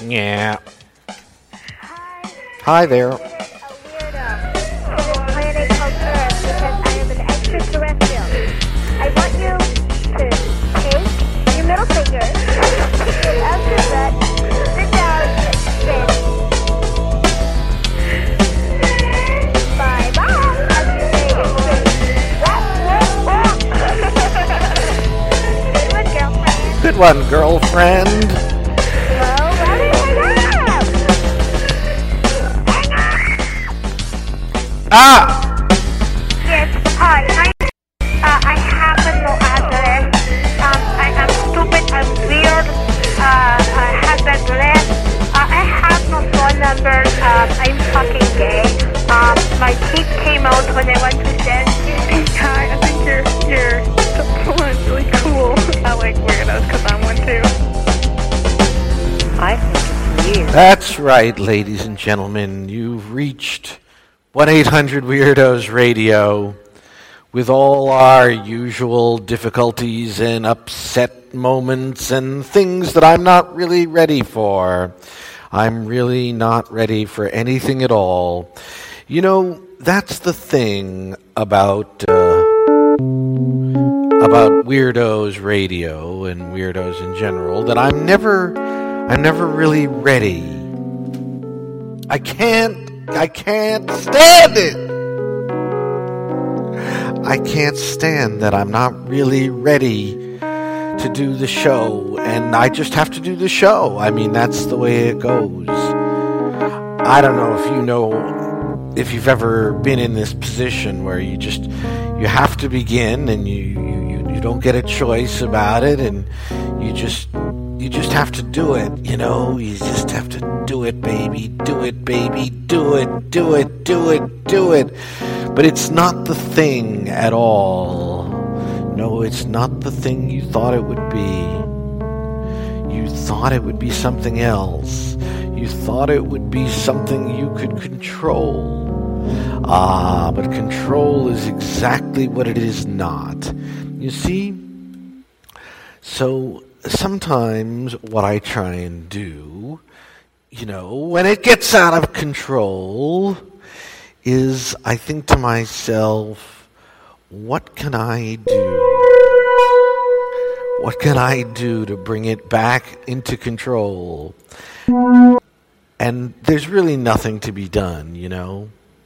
Yeah. Hi there. A weirdo to this planet called Earth because I am an extraterrestrial. I want you to take your middle finger, out your butt, sit down, sit. Bye-bye, as you say in Spain. Good one, girlfriend. Good one, girlfriend. Ah! Yes, hi. I have no address. I am stupid. I'm weird. I have bad breath. I have no phone number. I'm fucking gay. My teeth came out when I went to dentist. Hi, I think you're someone's really cool. I like weirdos because I'm one too. I think it's weird. That's right, ladies and gentlemen. You've reached 1-800-WEIRDOS Radio with all our usual difficulties and upset moments and things that I'm not really ready for. I'm really not ready for anything at all. You know, that's the thing about Weirdos Radio and Weirdos in general, that I'm never really ready. I can't stand it. I can't stand that I'm not really ready to do the show, and I just have to do the show. I mean, that's the way it goes. I don't know if you've ever been in this position where you have to begin and you don't get a choice about it, and you just have to do it, you know? You just have to do it, baby. Do it, baby. Do it, do it, do it, do it. But it's not the thing at all. No, it's not the thing you thought it would be. You thought it would be something else. You thought it would be something you could control. But control is exactly what it is not. You see? So sometimes what I try and do, you know, when it gets out of control, is I think to myself, what can I do? What can I do to bring it back into control? And there's really nothing to be done, you know?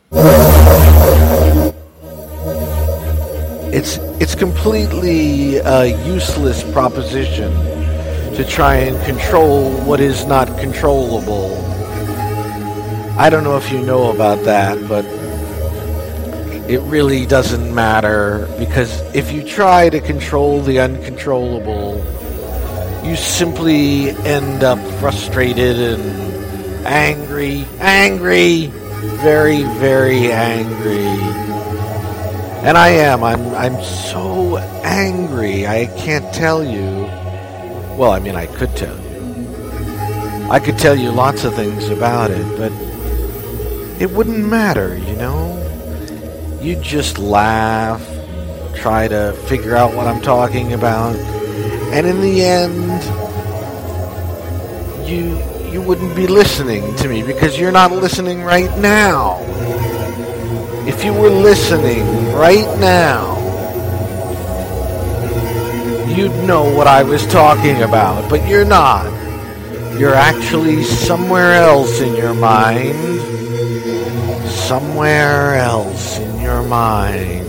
It's completely a useless proposition to try and control what is not controllable. I don't know if you know about that, but it really doesn't matter, because if you try to control the uncontrollable, you simply end up frustrated and angry, very, very angry. And I am. I'm so angry. I can't tell you. Well, I mean, I could tell you. I could tell you lots of things about it, but it wouldn't matter, you know? You'd just laugh, try to figure out what I'm talking about, and in the end, you wouldn't be listening to me, because you're not listening right now. If you were listening right now, you'd know what I was talking about, but you're not. You're actually somewhere else in your mind. Somewhere else in your mind.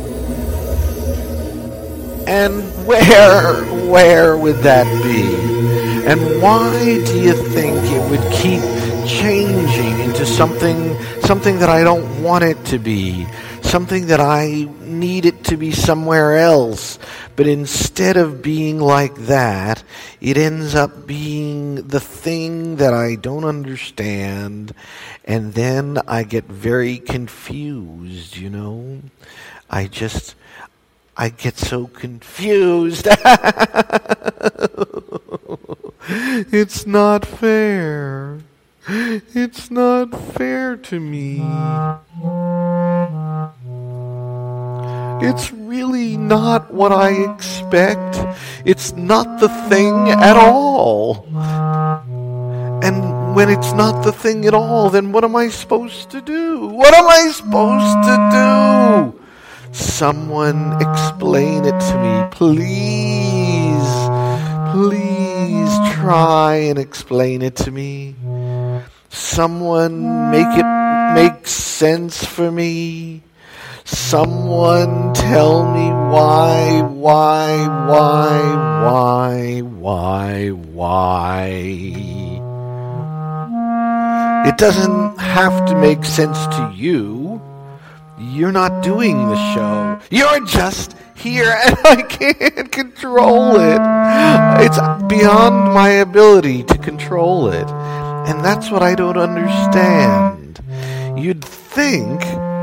And where would that be? And why do you think it would keep changing into something that I don't want it to be, something that I need it to be somewhere else, but instead of being like that, it ends up being the thing that I don't understand, and then I get very confused, you know? I get so confused. It's not fair. It's not fair to me. It's really not what I expect. It's not the thing at all. And when it's not the thing at all, then what am I supposed to do? What am I supposed to do? Someone explain it to me, please. Please try and explain it to me. Someone make it make sense for me. Someone tell me why. It doesn't have to make sense to you. You're not doing the show. You're just here and I can't control it. It's beyond my ability to control it. And that's what I don't understand. You'd think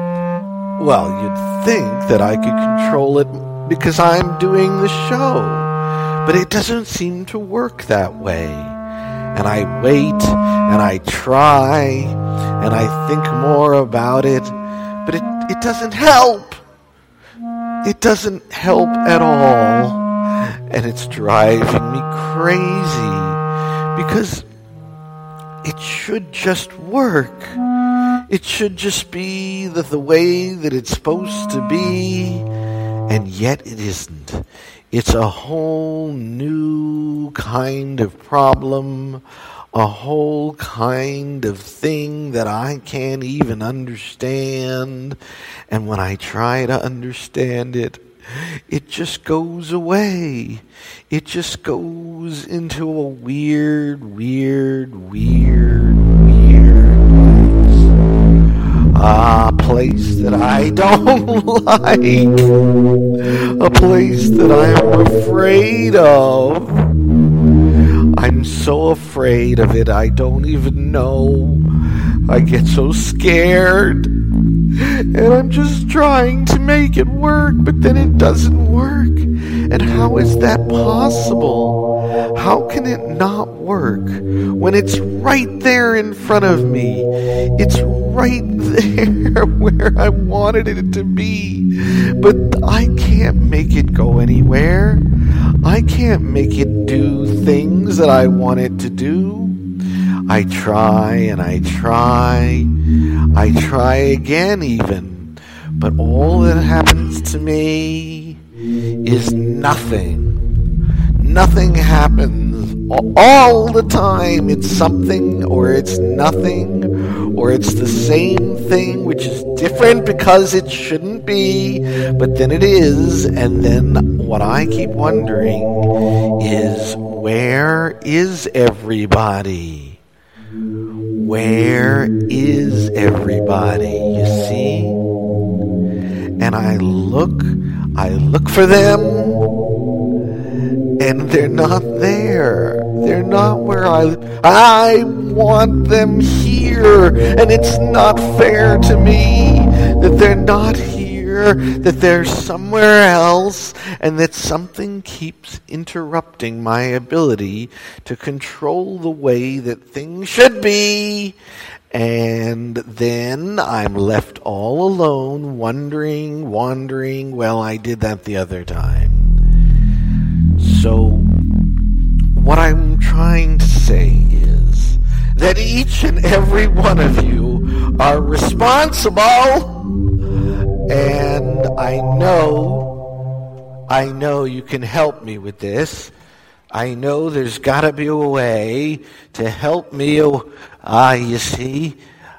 that I could control it because I'm doing the show. But it doesn't seem to work that way. And I wait, and I try, and I think more about it, but it doesn't help. It doesn't help at all. And it's driving me crazy because it should just work. It should just be the way that it's supposed to be, and yet it isn't. It's a whole new kind of problem, a whole kind of thing that I can't even understand. And when I try to understand it, it just goes away. It just goes into a weird place that I don't like. A place that I'm afraid of. I'm so afraid of it, I don't even know. I get so scared. And I'm just trying to make it work, but then it doesn't work. And how is that possible? How can it not work when it's right there in front of me? It's right there where I wanted it to be. But I can't make it go anywhere. I can't make it do things that I want it to do. I try and I try. I try again even. But all that happens to me is nothing. Nothing happens all the time. It's something or it's nothing or it's the same thing which is different because it shouldn't be, but then it is. And then what I keep wondering is, where is everybody? Where is everybody? You see? And I look for them, and they're not there. They're not where I want them here, and it's not fair to me that they're not here, that they're somewhere else, and that something keeps interrupting my ability to control the way that things should be. And then I'm left all alone, wandering. Well, I did that the other time. So, what I'm trying to say is that each and every one of you are responsible, and I know you can help me with this. I know there's got to be a way to help me. You see?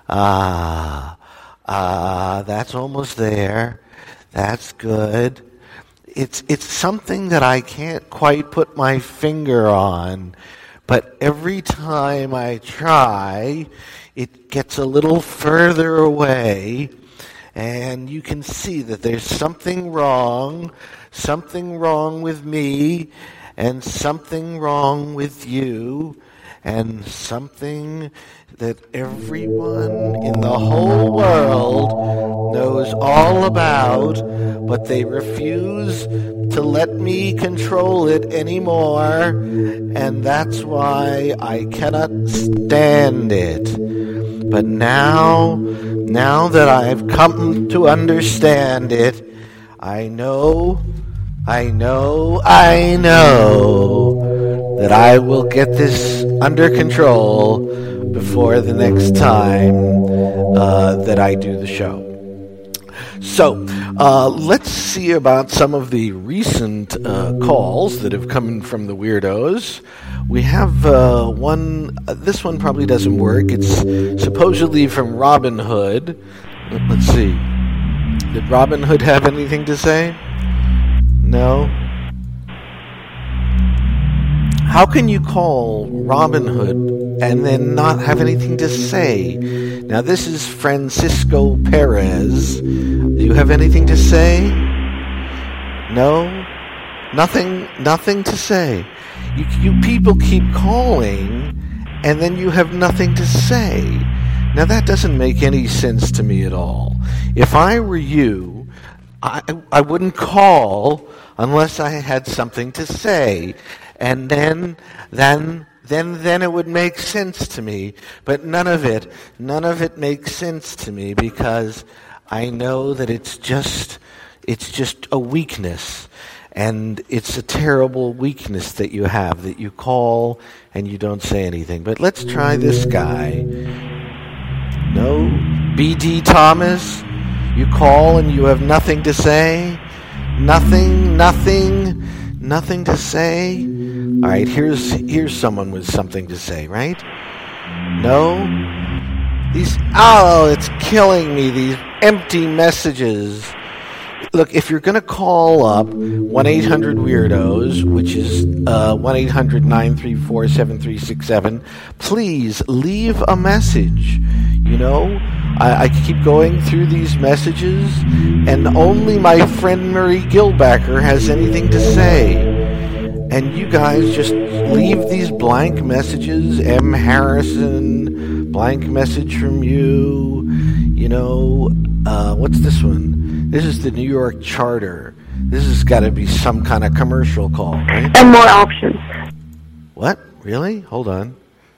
That's almost there. That's good. It's something that I can't quite put my finger on, but every time I try, it gets a little further away, and you can see that there's something wrong with me, and something wrong with you, and something that everyone in the whole world knows all about, but they refuse to let me control it anymore, and that's why I cannot stand it. But now that I've come to understand it, I know that I will get this under control before the next time that I do the show. So, let's see about some of the recent calls that have come in from the weirdos. We have one, this one probably doesn't work. It's supposedly from Robin Hood. Let's see. Did Robin Hood have anything to say? No? How can you call Robin Hood and then not have anything to say? Now, this is Francisco Perez. Do you have anything to say? No? Nothing to say. You people keep calling, and then you have nothing to say. Now, that doesn't make any sense to me at all. If I were you, I wouldn't call unless I had something to say. And then it would make sense to me. But none of it makes sense to me, because I know that it's just a weakness. And it's a terrible weakness that you have, that you call and you don't say anything. But let's try this guy. No? B.D. Thomas? You call and you have nothing to say? Nothing to say? All right, here's someone with something to say, right? No? It's killing me, these empty messages. Look, if you're going to call up 1-800-WEIRDOS, which is 1-800-934-7367, please leave a message. You know, I keep going through these messages, and only my friend Murray Gilbacker has anything to say. And you guys just leave these blank messages. M. Harrison, blank message from you. You know, what's this one? This is the New York Charter. This has got to be some kind of commercial call, right? And more options. What? Really? Hold on.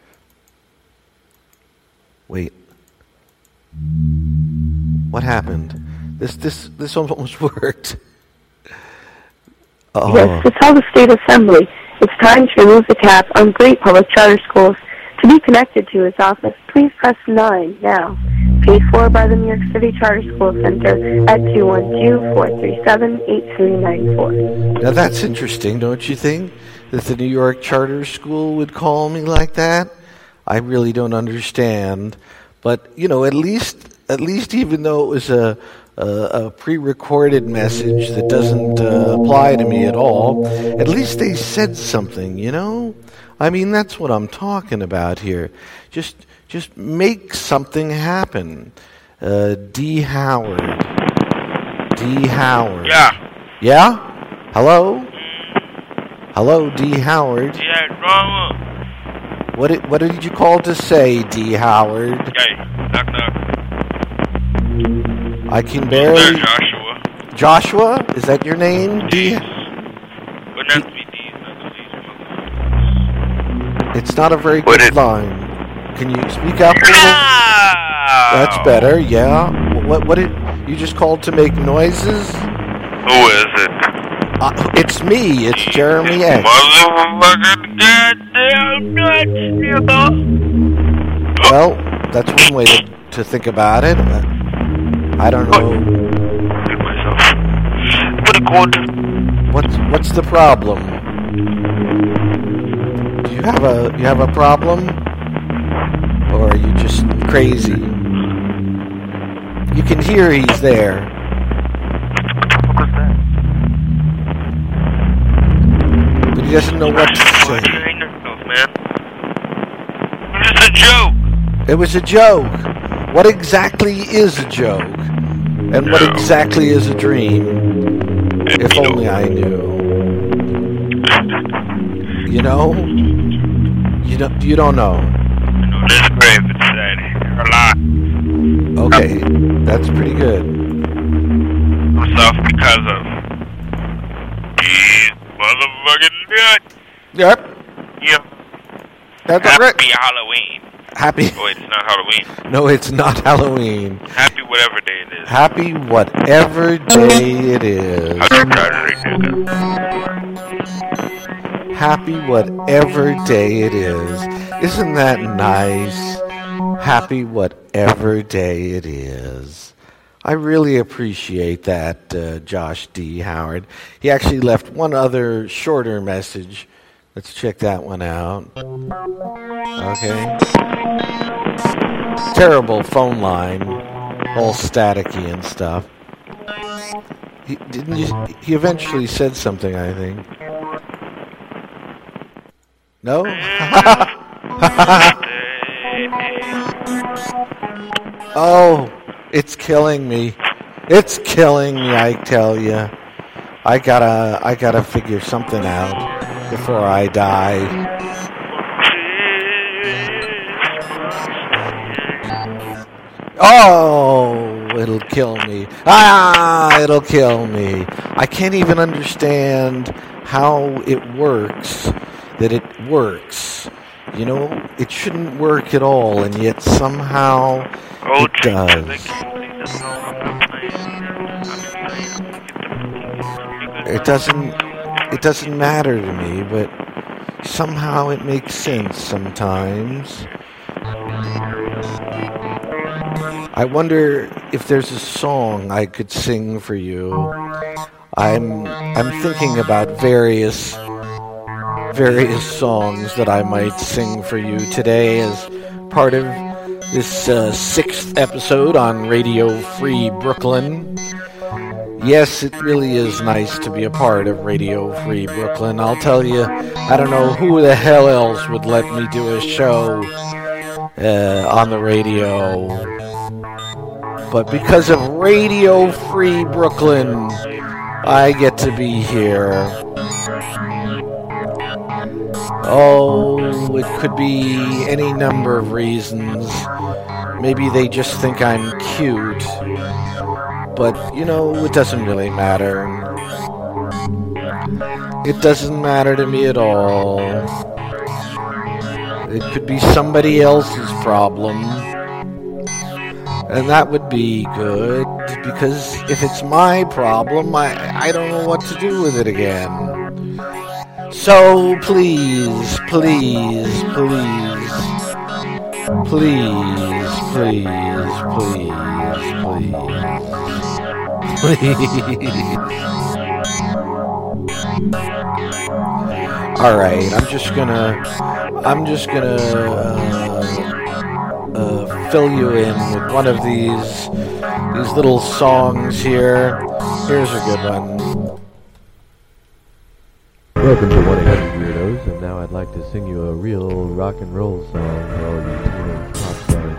Wait. What happened? This almost worked. Oh. Yes, to tell the State Assembly it's time to remove the cap on great public charter schools. To be connected to his office, please press 9 now. Paid for by the New York City Charter School Center at 212-437-8394. Now that's interesting, don't you think? That the New York Charter School would call me like that? I really don't understand. But, you know, at least even though it was a pre-recorded message that doesn't apply to me at all, at least they said something, you know? I mean, that's what I'm talking about here. Just make something happen. D. Howard. Yeah. Yeah? Hello? Hello, D. Howard. Yeah, drama. What did you call to say, D. Howard? Hey, knock knock. I can barely... There, Joshua. Joshua? Is that your name? D. Wouldn't have to be D's, not the D's. It's not a very good line. Can you speak up a little? That's better, yeah. What did... You just called to make noises? Who is it? It's me. It's Jeremy X. Motherfucking goddamn nuts, nigga. Well, that's one way to think about it. I don't know. Hit myself. Pretty good. What's the problem? Do you have a problem? Or are you just crazy? You can hear he's there. What was that? But he doesn't know what to say. Man. It's just a joke. It was a joke. What exactly is a joke? And what exactly is a dream? If only I knew. You know? You don't know. There's a grave inside here. A lot. Okay, that's pretty good. It's off because of these motherfucking nuts. Yep. Yep. That's Happy right. Halloween. Happy. Oh, it's not Halloween. No, it's not Halloween. Happy whatever day it is. Happy whatever day it is. How's your Saturday, nigga? happy whatever day it is. Isn't that nice? Happy whatever day it is. I really appreciate that, Josh D. Howard. He actually left one other shorter message. Let's check that one out. Okay. Terrible phone line. All staticky and stuff. He eventually said something, I think. No? Oh, it's killing me. It's killing me, I tell you. I gotta figure something out before I die. Oh, it'll kill me. It'll kill me. I can't even understand how it works, that it works. You know, it shouldn't work at all, and yet somehow it does. It doesn't matter to me, but somehow it makes sense sometimes. I wonder if there's a song I could sing for you. I'm thinking about various songs that I might sing for you today as part of this 6th episode on Radio Free Brooklyn. Yes, it really is nice to be a part of Radio Free Brooklyn. I'll tell you, I don't know who the hell else would let me do a show on the radio. But because of Radio Free Brooklyn, I get to be here. Oh, it could be any number of reasons. Maybe they just think I'm cute. But, you know, it doesn't really matter. It doesn't matter to me at all. It could be somebody else's problem. And that would be good, because if it's my problem, I don't know what to do with it again. So please, please, please, please, please, please, please. All right, I'm just gonna fill you in with one of these little songs here. Here's a good one. Welcome to 1-800 Weirdos, and now I'd like to sing you a real rock and roll song for all you teenage pop stars.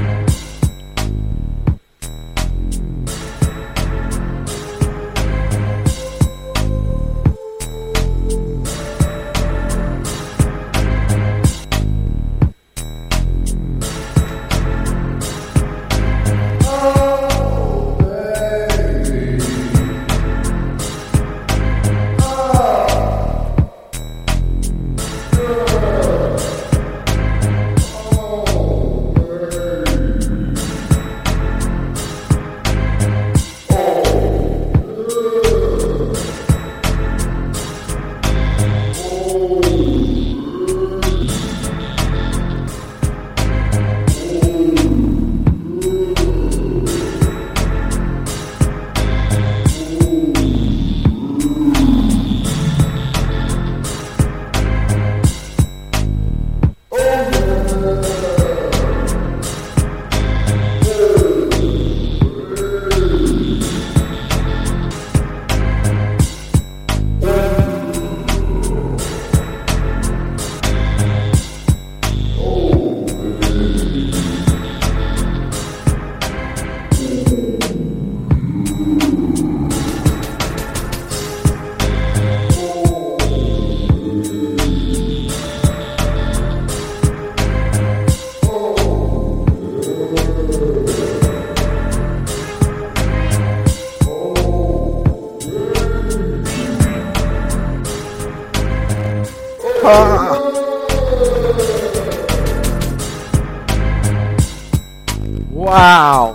Wow.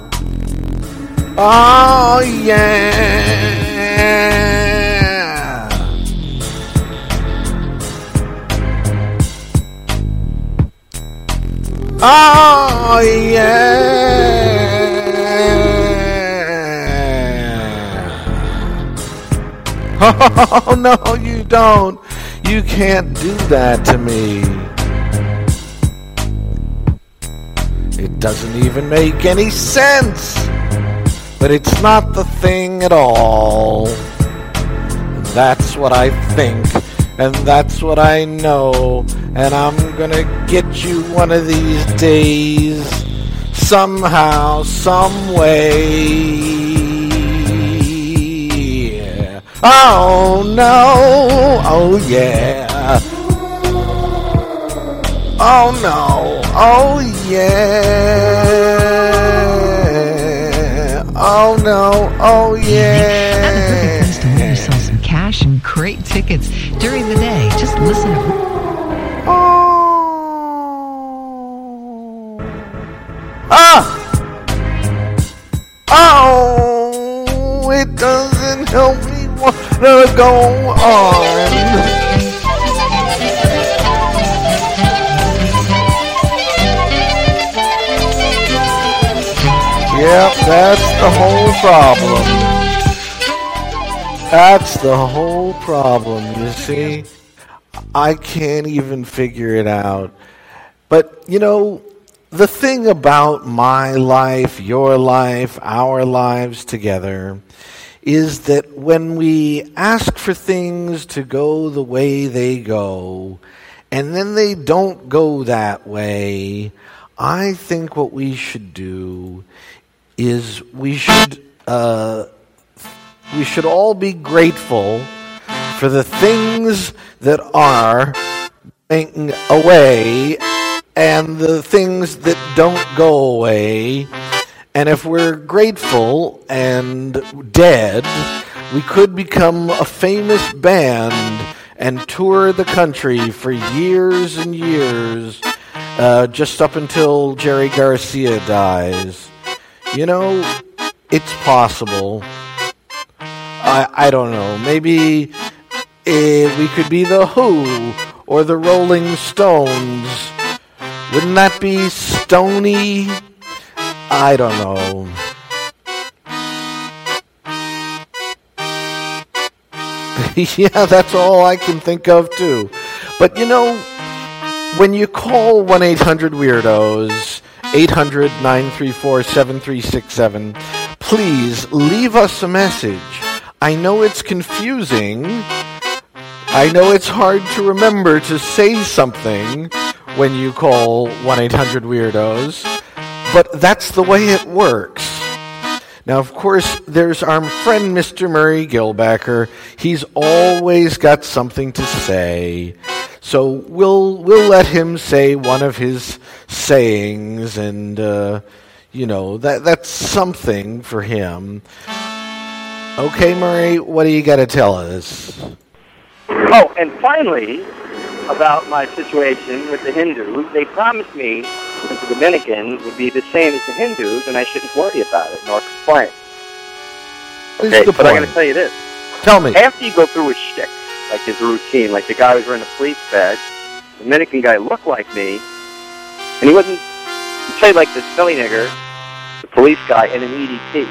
Oh, yeah. Oh, yeah. Oh, no, you don't. You can't do that to me. It doesn't even make any sense. But it's not the thing at all. That's what I think. And that's what I know. And I'm gonna get you one of these days. Somehow, some way. Oh no, oh yeah. Oh no, oh yeah. Oh no, oh yeah. And the perfect place to win yourself some cash and great tickets during the day. Just listen to... Oh. Ah! Oh, it doesn't help me want to go on. Yep, that's the whole problem. That's the whole problem, you see? I can't even figure it out. But, you know, the thing about my life, your life, our lives together is that when we ask for things to go the way they go, and then they don't go that way, I think what we should do is we should all be grateful for the things that are going away and the things that don't go away. And if we're grateful and dead, we could become a famous band and tour the country for years and years, just up until Jerry Garcia dies. You know, it's possible. I don't know. Maybe we could be the Who or the Rolling Stones. Wouldn't that be stony? I don't know. Yeah, that's all I can think of too. But you know, when you call 1-800-WEIRDOS, 800-934-7367, please leave us a message. I know it's confusing. I know it's hard to remember to say something when you call 1-800-WEIRDOS, but that's the way it works. Now, of course, there's our friend Mr. Murray Gilbacker. He's always got something to say. So we'll let him say one of his sayings, and you know, that's something for him. Okay, Murray, what do you got to tell us? Oh, and finally, about my situation with the Hindus, they promised me that the Dominican would be the same as the Hindus, and I shouldn't worry about it nor complain. Okay, but I'm going to tell you this. Tell me. After you go through his shtick, like his routine, like the guy was wearing a police badge, the Dominican guy looked like me, and he wasn't, he played like the silly nigger, the police guy, and an EDP.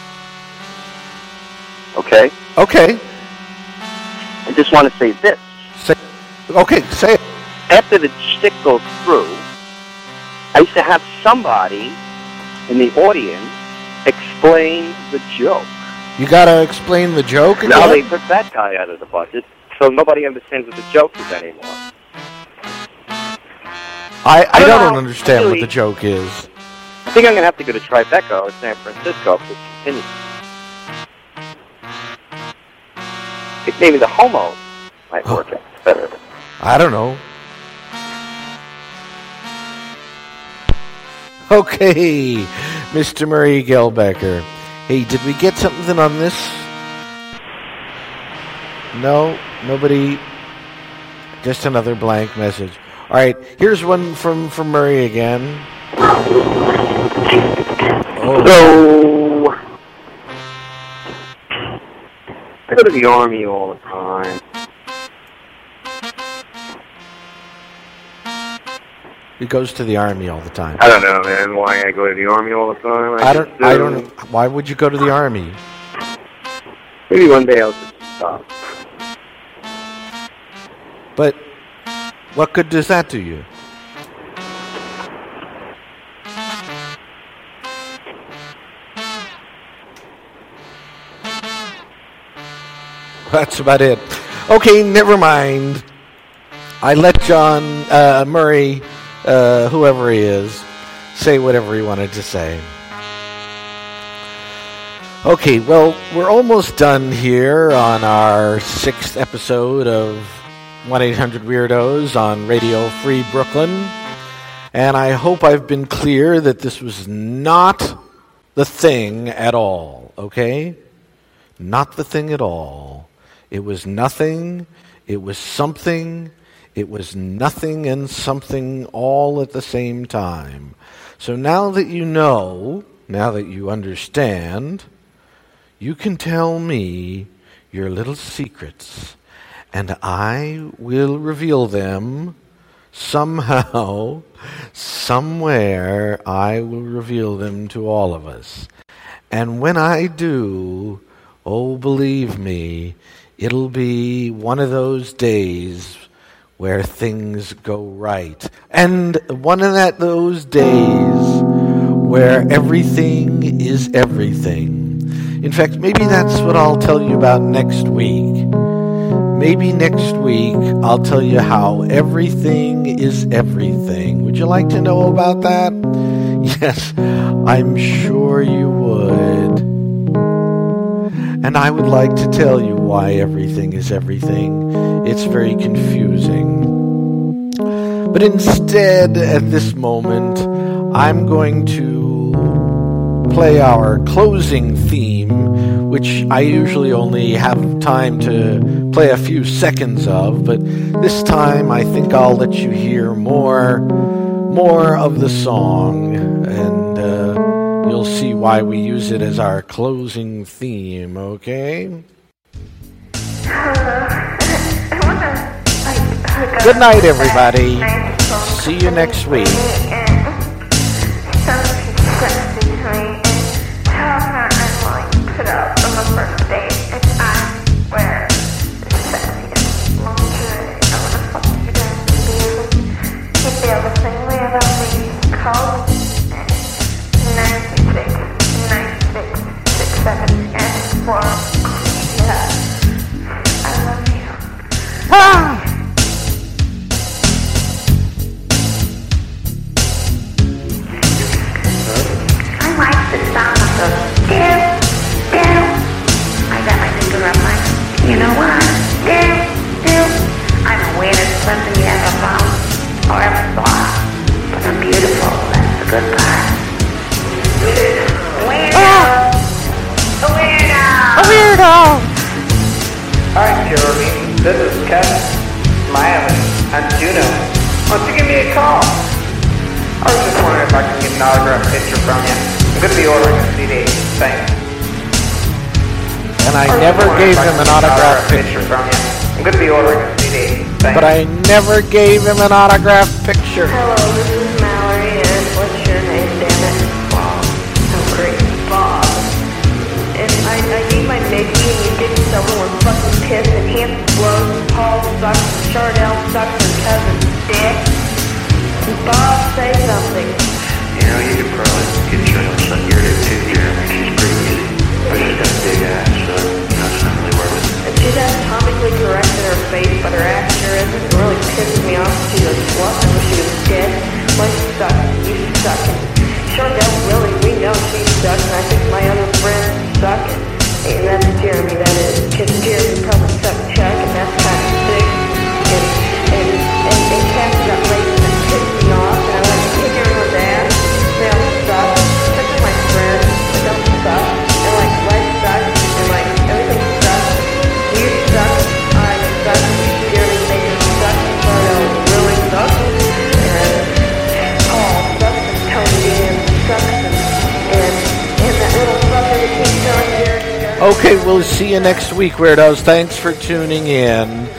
Okay? Okay. I just want to say this. Say it. After the shtick goes through, I used to have somebody in the audience explain the joke. You gotta explain the joke again? Now they took that guy out of the budget, so nobody understands what the joke is anymore. I don't understand what the joke is. I think I'm going to have to go to Tribeca or San Francisco for this continue. I think maybe the homo might work out better. I don't know. Okay, Mr. Murray Gilbacker. Hey, did we get something on this? No, nobody. Just another blank message. All right, here's one from Murray again. Oh. So, I go to the Army all the time. He goes to the Army all the time. I don't know, man. Why I go to the Army all the time? I don't know. Why would you go to the Army? Maybe one day I'll just stop. But what good does that do you? That's about it. Okay, never mind. I let John Murray, whoever he is, say whatever he wanted to say. Okay, well, we're almost done here on our 6th episode of 1-800-Weirdos on Radio Free Brooklyn. And I hope I've been clear that this was not the thing at all, okay? Not the thing at all. It was nothing, it was something, it was nothing and something all at the same time. So now that you know, now that you understand, you can tell me your little secrets, and I will reveal them somehow, somewhere. I will reveal them to all of us. And when I do, oh, believe me, it'll be one of those days where things go right. And one of those days where everything is everything. In fact, maybe that's what I'll tell you about next week. Maybe next week I'll tell you how everything is everything. Would you like to know about that? Yes, I'm sure you would. And I would like to tell you why everything is everything. It's very confusing. But instead, at this moment, I'm going to play our closing theme, which I usually only have time to play a few seconds of, but this time I think I'll let you hear more of the song, and you'll see why we use it as our closing theme, okay? Good night, everybody. See you next week. But I never gave him an autographed picture. Hello, this is Mallory, and what's your name, damn it? Bob. Oh, great, Bob. And I gave my Mickey, and you didn't tell me when fucking Piss and Hampton blows, Paul sucks, and Chardell sucks, and Cousin Dick. Bob, say something. You know, you could probably get yourself some gear too, Jeremy. She's pretty easy. But she's got a big ass, so that's not really worth it. And she's anatomically correct in her face, but her ass sure isn't. It really pisses me off. She's a slut. I wish she was dead. Mike sucks. You suck. And Chardell, really, we know she sucks. And I think my other friends suck. And that's Jeremy, that is. Because Jeremy probably sucked Chuck, and that's kind of sick. And Cass got late and pissed me off. And I went to kick everyone's ass. They all suck. Except for my friends. They don't suck. And like, life sucks. And like, everything sucks. You suck. I suck. Jeremy makes me suck. Chardell really sucks. And Paul sucks. And Tony Dan sucks. And that little fucker that keeps telling Jeremy. Okay, we'll see you next week, Weirdos. Thanks for tuning in.